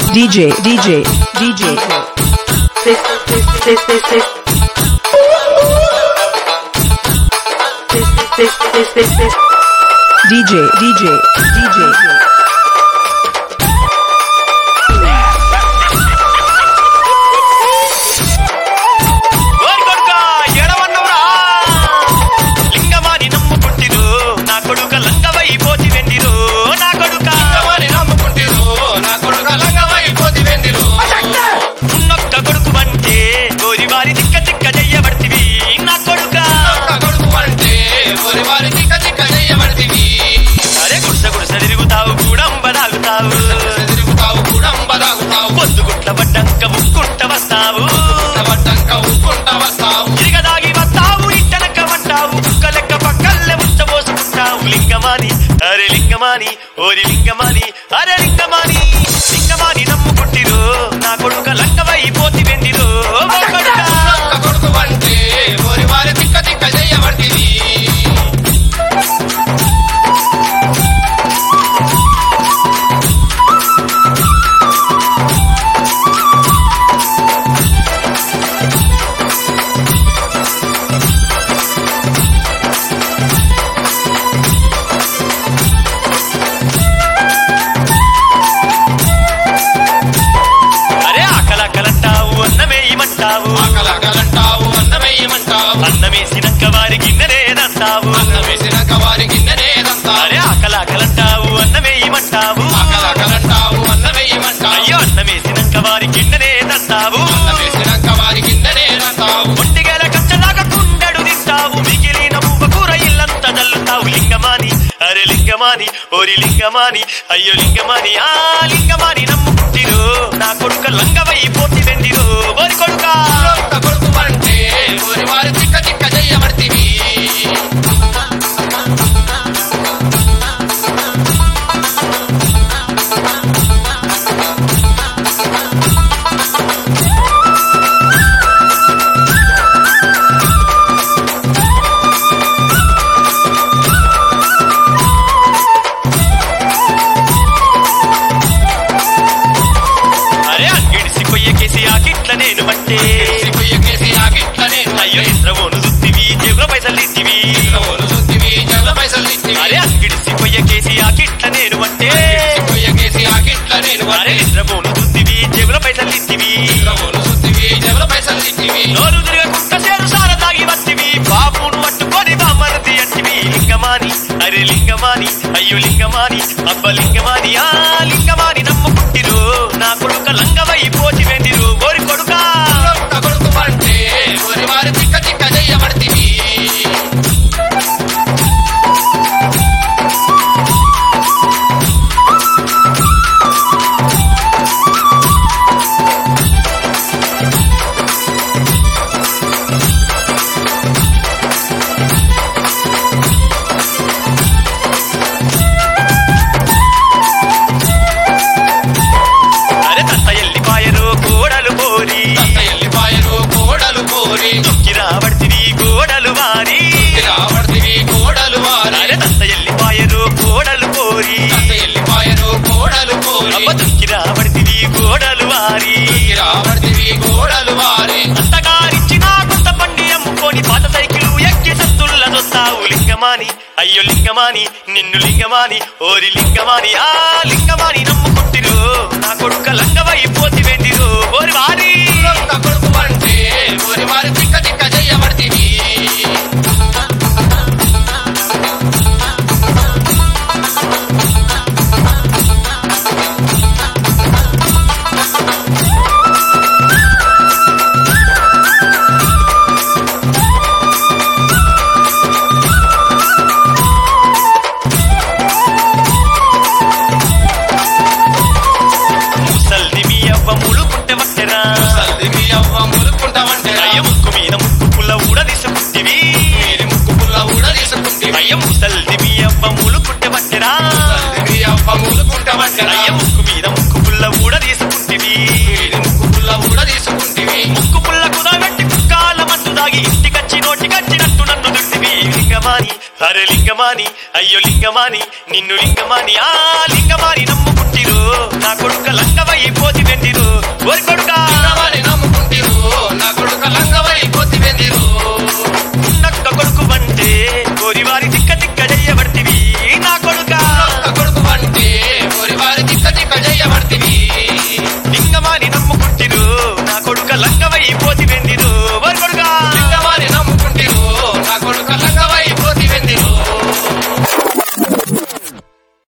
DJ ఓరి లింగమాని అరే లింగమాని లింగమాని నమ్ముకుంటిరో నా కొడుక లంగవైపోతి వెండిరో కొడుకు అంటే ఓరి వారి తిక్క తిక్క చెయ్యబడితివి అన్నమేసినంక వారి గిన్నెనేదంటావు అరే ఆకలాకలంటావు అన్నమేయమంటావు అయ్యో అన్నమేసినంక వారి గిన్నెనేదంటావు ఒంటిగేల కచ్చలాగా కుండడు తింటావు మిగిలిన పువ్వ కూర ఇల్లంతా చల్లుతావు లింగమాని అరే లింగమాని ఓరి లింగమాని అయ్యో లింగమాని ఆ లింగమాని నమ్ముకుంటిరో నా కొడుక లంగవైపోతి వెండిరో ఓరి కొడుక అంటే ఓరి వారి తిక్క తిక్క చెయ్యబడితివి అరే అంగిడిసి కొయ్యకేసి ఆకిట్ల నేను బట్టే అయ్యో ఇంద్రవోను దుత్తివి జేబుల పైసలు ఇచ్చివి అరే అంగిడిసి కొయ్యకేసి ఆకిట్ల నేను బట్టే అరే ఇంద్రవోను దుత్తివి జేబుల పైసలు ఇచ్చివి నోరు తిరగకుండా సేరు సార తాగి వత్తివి బాబును పట్టుకొని బామరది అంటివి లింగమాని అరే లింగమాని అయ్యో లింగమాని అబ్బ లింగమాని ఆ లింగమాని నమ్ముకుంటిరో నా కొడుక లంగవైపోతి వెండిరో ఓరి కొడుక అంటే ఓరి వారి తిక్క తిక్క చెయ్యబడితివి అరే తత్త ఎల్లిపాయరు కోడలు పోరి కిరాబడితివి గోడలు వారి అరే తత్త ఎల్లిపాయరు కోడలు పోరి అబ్బ దుక్కిరాబడితివి గోడలు వారి అత్తగారిచ్చిన కొత్త పండి అమ్ముకొని పాత సైకిల్ ఎక్కి సత్తుల్ల దొస్తావు లింగమాని అయ్యో లింగమాని నిన్ను లింగమాని ఓరి లింగమాని ఆ లింగమాని నమ్ముకుంటిరో నా కొడుక లంగవైపోతి వెండిరో ఓరి వారి అంటే ఓరి వారి తిక్క తిక్క చెయ్యబడితివి అయ్య ముక్కు మీద ముక్కు పుల్ల ఊడ తీసుకుంటివి అయ్య ముసల్ది మీ అవ్వ ములుకుంటే పట్టరా అయ్య ముక్కు మీద ముక్కు పుల్ల ఊడ తీసుకుంటివి ముక్కు పుల్ల కుదబెట్టి కుక్కాల మందు దాగి ఇంటికచ్చి నోటికచ్చినట్టు నన్ను దుట్టివి లింగమాని అరే లింగమాని అయ్యో లింగమాని నిన్ను లింగమాని లింగమాని నమ్ముకుంటిరు నా కొడుక లంగవై పోతి వెంటిరు ఒరి